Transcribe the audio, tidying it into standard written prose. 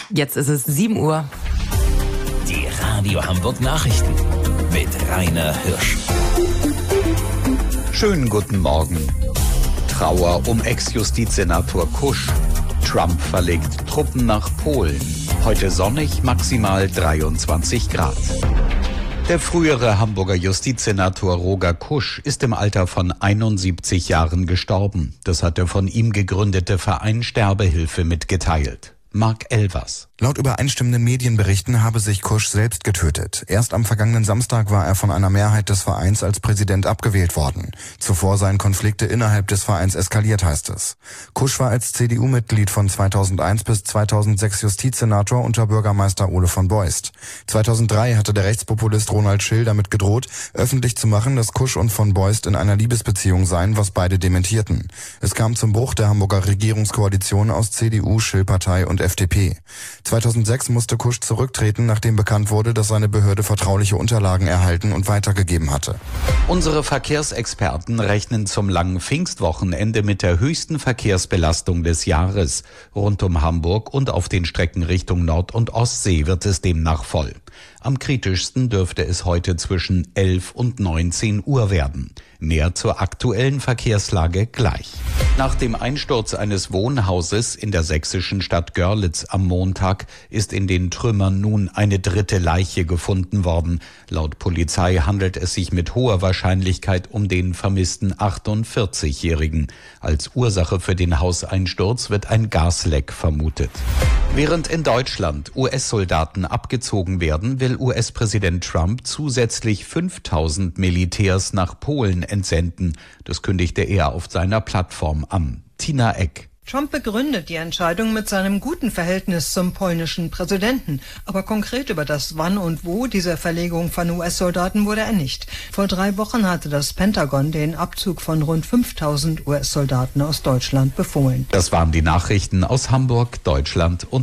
Jetzt ist es 7 Uhr. Die Radio Hamburg Nachrichten mit Rainer Hirsch. Schönen guten Morgen. Trauer um Ex-Justizsenator Kusch. Trump verlegt Truppen nach Polen. Heute sonnig, maximal 23 Grad. Der frühere Hamburger Justizsenator Roger Kusch ist im Alter von 71 Jahren gestorben. Das hat der von ihm gegründete Verein Sterbehilfe mitgeteilt. Marc Elvers. Laut übereinstimmenden Medienberichten habe sich Kusch selbst getötet. Erst am vergangenen Samstag war er von einer Mehrheit des Vereins als Präsident abgewählt worden. Zuvor seien Konflikte innerhalb des Vereins eskaliert, heißt es. Kusch war als CDU-Mitglied von 2001 bis 2006 Justizsenator unter Bürgermeister Ole von Beust. 2003 hatte der Rechtspopulist Ronald Schill damit gedroht, öffentlich zu machen, dass Kusch und von Beust in einer Liebesbeziehung seien, was beide dementierten. Es kam zum Bruch der Hamburger Regierungskoalition aus CDU, Schill-Partei und FDP. 2006 musste Kusch zurücktreten, nachdem bekannt wurde, dass seine Behörde vertrauliche Unterlagen erhalten und weitergegeben hatte. Unsere Verkehrsexperten rechnen zum langen Pfingstwochenende mit der höchsten Verkehrsbelastung des Jahres. Rund um Hamburg und auf den Strecken Richtung Nord- und Ostsee wird es demnach voll. Am kritischsten dürfte es heute zwischen 11 und 19 Uhr werden. Mehr zur aktuellen Verkehrslage gleich. Nach dem Einsturz eines Wohnhauses in der sächsischen Stadt Görlitz am Montag ist in den Trümmern nun eine dritte Leiche gefunden worden. Laut Polizei handelt es sich mit hoher Wahrscheinlichkeit um den vermissten 48-Jährigen. Als Ursache für den Hauseinsturz wird ein Gasleck vermutet. Während in Deutschland US-Soldaten abgezogen werden, will US-Präsident Trump zusätzlich 5000 Militärs nach Polen entsenden. Das kündigte er auf seiner Plattform an. Tina Eck. Trump begründet die Entscheidung mit seinem guten Verhältnis zum polnischen Präsidenten. Aber konkret über das Wann und Wo dieser Verlegung von US-Soldaten wurde er nicht. Vor 3 Wochen hatte das Pentagon den Abzug von rund 5000 US-Soldaten aus Deutschland befohlen. Das waren die Nachrichten aus Hamburg, Deutschland und